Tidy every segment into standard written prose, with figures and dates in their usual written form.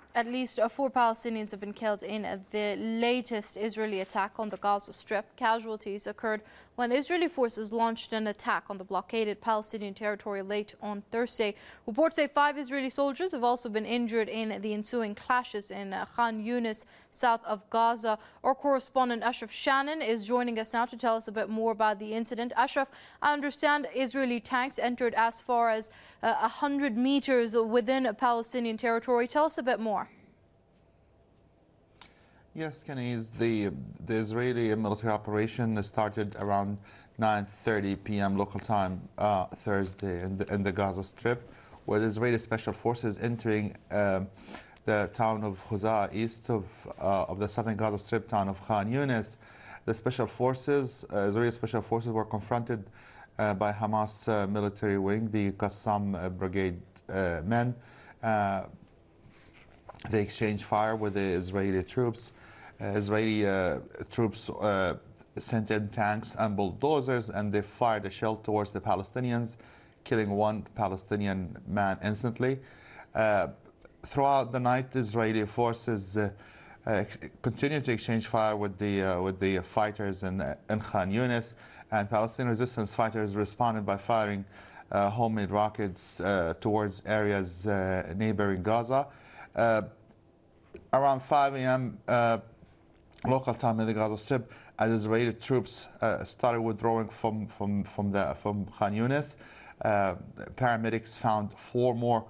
At least 4 Palestinians have been killed in the latest Israeli attack on the Gaza Strip. Casualties occurred when Israeli forces launched an attack on the blockaded Palestinian territory late on Thursday. Reports say 5 Israeli soldiers have also been injured in the ensuing clashes in Khan Yunis, south of Gaza. Our correspondent Ashraf Shannon is joining us now to tell us a bit more about the incident. Ashraf, I understand Israeli tanks entered as far as 100 meters within Palestinian territory. Tell us a bit more. Yes, Kenny, the Israeli military operation started around 9:30 p.m. local time Thursday in the Gaza Strip, where the Israeli special forces entering the town of Huza, east of the southern Gaza Strip town of Khan Yunis. The special forces, Israeli special forces, were confronted by Hamas military wing, the Qassam brigade men. They exchanged fire with the Israeli troops. Israeli troops sent in tanks and bulldozers, and they fired a shell towards the Palestinians, killing 1 Palestinian man instantly. Throughout the night, Israeli forces continued to exchange fire with the fighters in Khan Yunis, and Palestinian resistance fighters responded by firing homemade rockets towards areas neighboring Gaza. Around 5 a.m. Local time in the Gaza Strip, as Israeli troops started withdrawing from Khan Yunis, paramedics found 3 more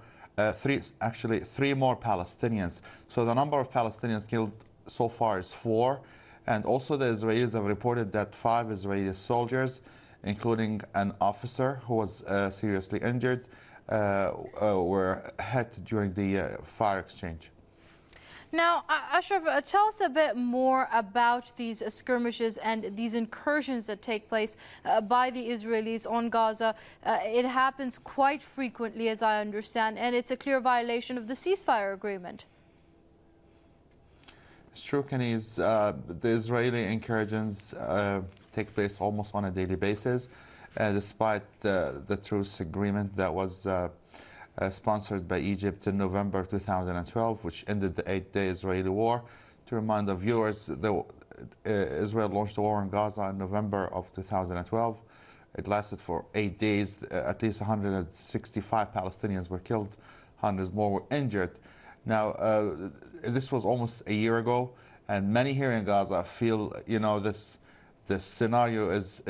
Palestinians. So the number of Palestinians killed so far is 4, and also the Israelis have reported that 5 Israeli soldiers, including an officer who was seriously injured, were hit during the fire exchange. Now, Ashraf, tell us a bit more about these skirmishes and these incursions that take place by the Israelis on Gaza. It happens quite frequently, as I understand, and it's a clear violation of the ceasefire agreement. It's true, Kenny. The Israeli incursions take place almost on a daily basis, despite the truce agreement that was sponsored by Egypt in November 2012, which ended the 8-day Israeli war. To remind the viewers, Israel launched the war in Gaza in November of 2012. It lasted for 8 days. At least 165 Palestinians were killed, hundreds more were injured. Now, this was almost a year ago, and many here in Gaza feel, this scenario is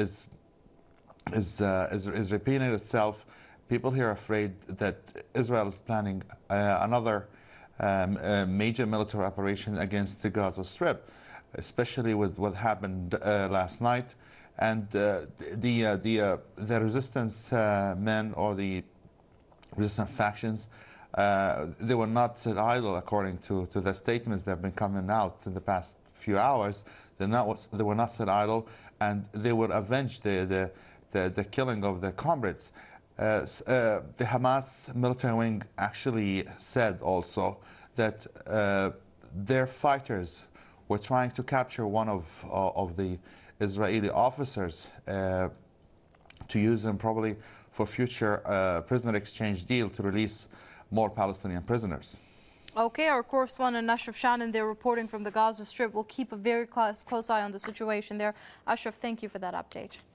repeating itself. People here are afraid that Israel is planning another major military operation against the Gaza Strip, especially with what happened last night. And the resistance men, or the resistance factions, they were not sit idle, according to the statements that have been coming out in the past few hours. They were not sit idle, and they would avenge the killing of their comrades. The Hamas military wing actually said also that their fighters were trying to capture one of the Israeli officers to use him probably for future prisoner exchange deal to release more Palestinian prisoners. Okay, our correspondent Ashraf Shannon there reporting from the Gaza Strip. We'll keep a very close eye on the situation there. Ashraf, thank you for that update.